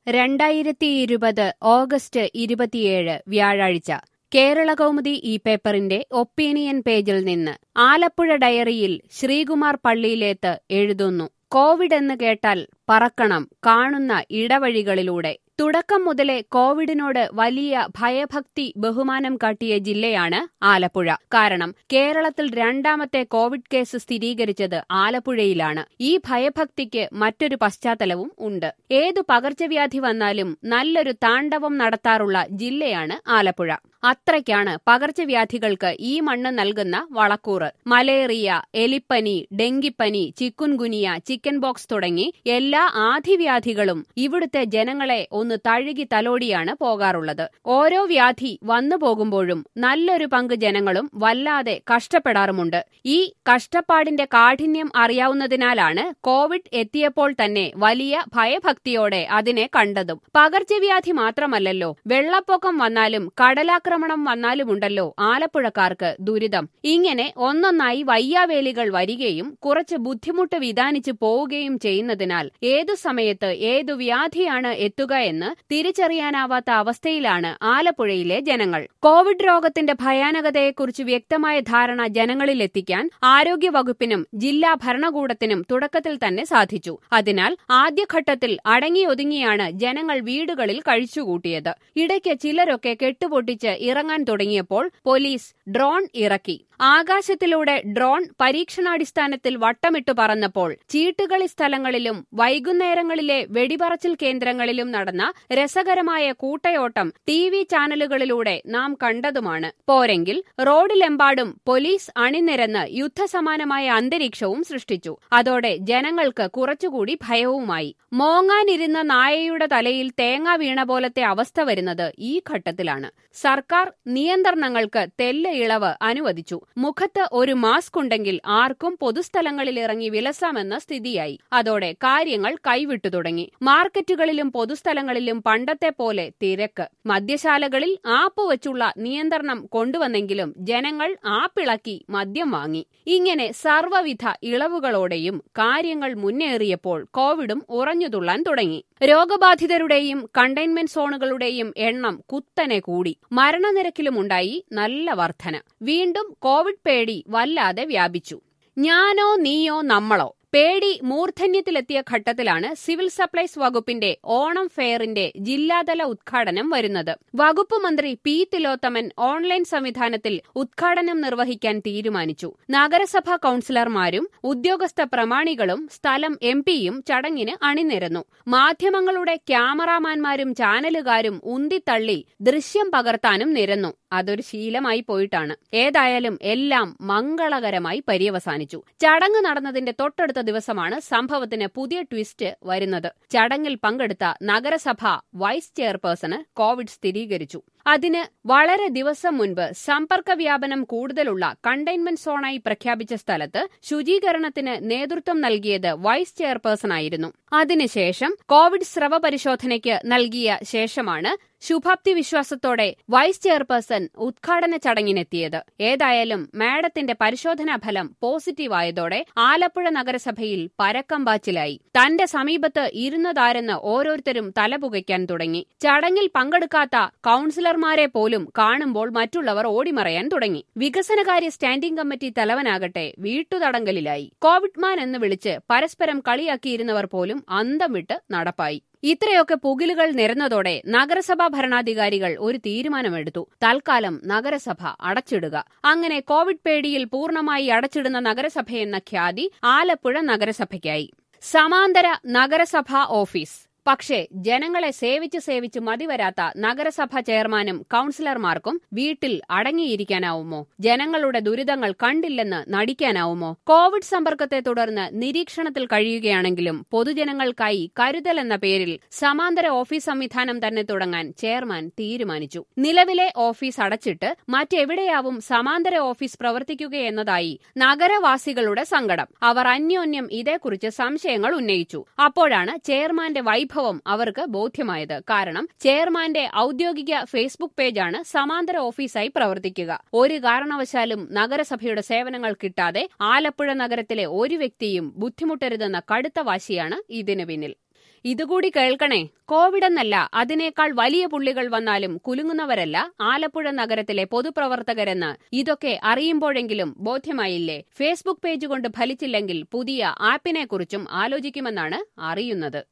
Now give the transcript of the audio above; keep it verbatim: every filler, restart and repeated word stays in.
രണ്ടായിരത്തി ഇരുപത് ഓഗസ്റ്റ് ഇരുപത്തിയേഴ് വ്യാഴാഴ്ച കേരളകൗമുദി ഈ പേപ്പറിന്റെ ഒപ്പീനിയൻ പേജിൽ നിന്ന് ആലപ്പുഴ ഡയറിയിൽ ശ്രീകുമാർ പള്ളിയിലേത്ത് എഴുതുന്നു. കോവിഡ് എന്ന് കേട്ടാൽ പറക്കണം കാണുന്ന ഇടവഴികളിലൂടെ. തുടക്കം മുതലേ കോവിഡിനോട് വലിയ ഭയഭക്തി ബഹുമാനം കാട്ടിയ ജില്ലയാണ് ആലപ്പുഴ. കാരണം കേരളത്തിൽ രണ്ടാമത്തെ കോവിഡ് കേസ് സ്ഥിരീകരിച്ചത് ആലപ്പുഴയിലാണ്. ഈ ഭയഭക്തിക്ക് മറ്റൊരു പശ്ചാത്തലവും ഉണ്ട്. ഏതു പകർച്ചവ്യാധി വന്നാലും നല്ലൊരു താണ്ഡവം നടത്താറുള്ള ജില്ലയാണ് ആലപ്പുഴ. അത്രയ്ക്കാണ് പകർച്ചവ്യാധികൾക്ക് ഈ മണ്ണ് നൽകുന്ന വളക്കൂറ്. മലേറിയ, എലിപ്പനി, ഡെങ്കിപ്പനി, ചിക്കുൻഗുനിയ, ചിക്കൻ ബോക്സ് തുടങ്ങി എല്ലാ ആധിവ്യാധികളും ഇവിടുത്തെ ജനങ്ങളെ ഒന്ന് തഴുകി തലോടിയാണ് പോകാറുള്ളത്. ഓരോ വ്യാധി വന്നു പോകുമ്പോഴും നല്ലൊരു പങ്ക് ജനങ്ങളും വല്ലാതെ കഷ്ടപ്പെടാറുമുണ്ട്. ഈ കഷ്ടപ്പാടിന്റെ കാഠിന്യം അറിയാവുന്നതിനാലാണ് കോവിഡ് എത്തിയപ്പോൾ തന്നെ വലിയ ഭയഭക്തിയോടെ അതിനെ കണ്ടതും. പകർച്ചവ്യാധി മാത്രമല്ലല്ലോ, വെള്ളപ്പൊക്കം വന്നാലും കടലാക്രമണം വന്നാലുമുണ്ടല്ലോ ആലപ്പുഴക്കാർക്ക് ദുരിതം. ഇങ്ങനെ ഒന്നൊന്നായി വയ്യാവേലികൾ വരികയും കുറച്ച് ബുദ്ധിമുട്ട് വിധാനിച്ചു പോവുകയും ചെയ്യുന്നതിനാൽ ഏതു സമയത്ത് ഏതു വ്യാധിയാണ് എത്തുക എന്ന് തിരിച്ചറിയാനാവാത്ത അവസ്ഥയിലാണ് ആലപ്പുഴയിലെ ജനങ്ങൾ. കോവിഡ് രോഗത്തിന്റെ ഭയാനകതയെക്കുറിച്ച് വ്യക്തമായ ധാരണ ജനങ്ങളിലെത്തിക്കാൻ ആരോഗ്യവകുപ്പിനും ജില്ലാ ഭരണകൂടത്തിനും തുടക്കത്തിൽ തന്നെ സാധിച്ചു. അതിനാൽ ആദ്യഘട്ടത്തിൽ അടങ്ങിയൊതുങ്ങിയാണ് ജനങ്ങൾ വീടുകളിൽ കഴിച്ചുകൂട്ടിയത്. ഇടയ്ക്ക് ചിലരൊക്കെ കെട്ടുപൊട്ടിച്ച് ഇറങ്ങാൻ തുടങ്ങിയപ്പോൾ പോലീസ് ഡ്രോൺ ഇറക്കി. ആകാശത്തിലൂടെ ഡ്രോൺ പരീക്ഷണാടിസ്ഥാനത്തിൽ വട്ടമിട്ടു പറന്നപ്പോൾ ചീട്ടുകളി സ്ഥലങ്ങളിലും വൈകുന്നേരങ്ങളിലെ വെടിപറച്ചിൽ കേന്ദ്രങ്ങളിലും നടന്ന രസകരമായ കൂട്ടയോട്ടം ടി വി ചാനലുകളിലൂടെ നാം കണ്ടതുമാണ്. പോരെങ്കിൽ റോഡിലെമ്പാടും പോലീസ് അണിനിരന്ന് യുദ്ധസമാനമായ അന്തരീക്ഷവും സൃഷ്ടിച്ചു. അതോടെ ജനങ്ങൾക്ക് കുറച്ചുകൂടി ഭയവുമായി. മോങ്ങാനിരുന്ന നായയുടെ തലയിൽ തേങ്ങ വീണ പോലത്തെ അവസ്ഥ വരുന്നത് ഈ ഘട്ടത്തിലാണ്. സർക്കാർ നിയന്ത്രണങ്ങൾക്ക് തെല്ല് ഇളവ് അനുവദിച്ചു. മുഖത്ത് ഒരു മാസ്ക് ഉണ്ടെങ്കിൽ ആർക്കും പൊതുസ്ഥലങ്ങളിൽ ഇറങ്ങി വിലസാമെന്ന സ്ഥിതിയായി. അതോടെ കാര്യങ്ങൾ കൈവിട്ടു തുടങ്ങി. മാർക്കറ്റുകളിലും പൊതുസ്ഥലങ്ങളിലും പണ്ടത്തെ പോലെ തിരക്ക്. മദ്യശാലകളിൽ ആപ്പ് വച്ചുള്ള നിയന്ത്രണം കൊണ്ടുവന്നെങ്കിലും ജനങ്ങൾ ആപ്പിളക്കി മദ്യം വാങ്ങി. ഇങ്ങനെ സർവ്വവിധ ഇളവുകളോടെയും കാര്യങ്ങൾ മുന്നേറിയപ്പോൾ കോവിഡും ഉറഞ്ഞുതുള്ളാൻ തുടങ്ങി. രോഗബാധിതരുടെയും കണ്ടെയ്ൻമെന്റ് സോണുകളുടെയും എണ്ണം കുത്തനെ കൂടി. മരണനിരക്കിലുമുണ്ടായി നല്ല വർധന. വീണ്ടും കോവിഡ് പേടി വല്ലാതെ വ്യാപിച്ചു. ഞാനോ നീയോ നമ്മളോ പേടി മൂർധന്യത്തിലെത്തിയ ഘട്ടത്തിലാണ് സിവിൽ സപ്ലൈസ് വകുപ്പിന്റെ ഓണം ഫെയറിന്റെ ജില്ലാതല ഉദ്ഘാടനം വരുന്നത്. വകുപ്പ് മന്ത്രി പി തിലോത്തമൻ ഓൺലൈൻ സംവിധാനത്തിൽ ഉദ്ഘാടനം നിർവഹിക്കാൻ തീരുമാനിച്ചു. നഗരസഭാ കൌൺസിലർമാരും ഉദ്യോഗസ്ഥ പ്രമാണികളും സ്ഥലം എം പിയും ചടങ്ങിന് അണിനിരന്നു. മാധ്യമങ്ങളുടെ ക്യാമറാമാൻമാരും ചാനലുകാരും ഉന്തിത്തള്ളി ദൃശ്യം പകർത്താനും നിരന്നു. അതൊരു ശീലമായി പോയിട്ടാണ്. ഏതായാലും എല്ലാം മംഗളകരമായി പര്യവസാനിച്ചു. ചടങ്ങ് നടന്നതിന്റെ തൊട്ടടുത്ത ദിവസമാണ് സംഭവത്തിന് പുതിയ ട്വിസ്റ്റ് വരുന്നത്. ചടങ്ങിൽ പങ്കെടുത്ത നഗരസഭ വൈസ് ചെയർപേഴ്സണ് കോവിഡ് സ്ഥിരീകരിച്ചു. അതിന് വളരെ ദിവസം മുൻപ് സമ്പർക്ക വ്യാപനം കൂടുതലുള്ള കണ്ടെയ്ൻമെന്റ് സോണായി പ്രഖ്യാപിച്ച സ്ഥലത്ത് ശുചീകരണത്തിന് നേതൃത്വം നൽകിയത് വൈസ് ചെയർപേഴ്സണായിരുന്നു. അതിനുശേഷം കോവിഡ് സ്രവ പരിശോധനയ്ക്ക് നൽകിയ ശേഷമാണ് ശുഭാപ്തി വിശ്വാസത്തോടെ വൈസ് ചെയർപേഴ്സൺ ഉദ്ഘാടന ചടങ്ങിനെത്തിയത്. ഏതായാലും മാഡത്തിന്റെ പരിശോധനാ ഫലം പോസിറ്റീവായതോടെ ആലപ്പുഴ നഗരസഭയിൽ പരക്കം പാച്ചിലായി. തന്റെ സമീപത്ത് ഇരുന്നതാരെന്ന് ഓരോരുത്തരും തലപുകയ്ക്കാൻ തുടങ്ങി. ചടങ്ങിൽ പങ്കെടുക്കാത്ത കൌൺസിലർമാരെ പോലും കാണുമ്പോൾ മറ്റുള്ളവർ ഓടിമറയാൻ തുടങ്ങി. വികസനകാര്യ സ്റ്റാൻഡിംഗ് കമ്മിറ്റി തലവനാകട്ടെ വീട്ടുതടങ്കലിലായി. കോവിഡ് മാൻ എന്ന് വിളിച്ച് പരസ്പരം കളിയാക്കിയിരുന്നവർ പോലും അന്തം വിട്ട് നടപ്പായി. ഇത്രയൊക്കെ പുകിലുകൾ നിരന്നതോടെ നഗരസഭാ ഭരണാധികാരികൾ ഒരു തീരുമാനമെടുത്തു. തൽക്കാലം നഗരസഭ അടച്ചിടുക. അങ്ങനെ കോവിഡ് പേടിയിൽ പൂർണ്ണമായി അടച്ചിടുന്ന നഗരസഭയെന്ന ഖ്യാതി ആലപ്പുഴ നഗരസഭയ്ക്കായി. സമാന്തര നഗരസഭാ ഓഫീസ്. പക്ഷേ ജനങ്ങളെ സേവിച്ച് സേവിച്ച് മതിവരാത്ത നഗരസഭ ചെയർമാനും കൌൺസിലർമാർക്കും വീട്ടിൽ അടങ്ങിയിരിക്കാനാവുമോ? ജനങ്ങളുടെ ദുരിതങ്ങൾ കണ്ടില്ലെന്ന് നടിക്കാനാവുമോ? കോവിഡ് സമ്പർക്കത്തെ തുടർന്ന് നിരീക്ഷണത്തിൽ കഴിയുകയാണെങ്കിലും പൊതുജനങ്ങൾക്കായി കരുതൽ എന്ന പേരിൽ സമാന്തര ഓഫീസ് സംവിധാനം തന്നെ തുടങ്ങാൻ ചെയർമാൻ തീരുമാനിച്ചു. നിലവിലെ ഓഫീസ് അടച്ചിട്ട് മറ്റെവിടെയാവും സമാന്തര ഓഫീസ് പ്രവർത്തിക്കുകയെന്നതായി നഗരവാസികളുടെ സങ്കടം. അവർ അന്യോന്യം ഇതേക്കുറിച്ച് സംശയങ്ങൾ ഉന്നയിച്ചു. അപ്പോഴാണ് ചെയർമാന്റെ വൈഭവം അവർക്ക് ബോധ്യമായത്. കാരണം ചെയർമാന്റെ ഔദ്യോഗിക ഫേസ്ബുക്ക് പേജാണ് സമാന്തര ഓഫീസായി പ്രവർത്തിക്കുക. ഒരു കാരണവശാലും നഗരസഭയുടെ സേവനങ്ങൾ കിട്ടാതെ ആലപ്പുഴ നഗരത്തിലെ ഒരു വ്യക്തിയും ബുദ്ധിമുട്ടരുതെന്ന കടുത്ത വാശിയാണ് ഇതിനു പിന്നിൽ. ഇതുകൂടി കേൾക്കണേ. കോവിഡെന്നല്ല, അതിനേക്കാൾ വലിയ പുള്ളികൾ വന്നാലും കുലുങ്ങുന്നവരല്ല ആലപ്പുഴ നഗരത്തിലെ പൊതുപ്രവർത്തകരെന്ന് ഇതൊക്കെ അറിയുമ്പോഴെങ്കിലും ബോധ്യമായില്ലേ? ഫേസ്ബുക്ക് പേജ് കൊണ്ട് ഫലിച്ചില്ലെങ്കിൽ പുതിയ ആപ്പിനെക്കുറിച്ചും ആലോചിക്കുമെന്നാണ് അറിയുന്നത്.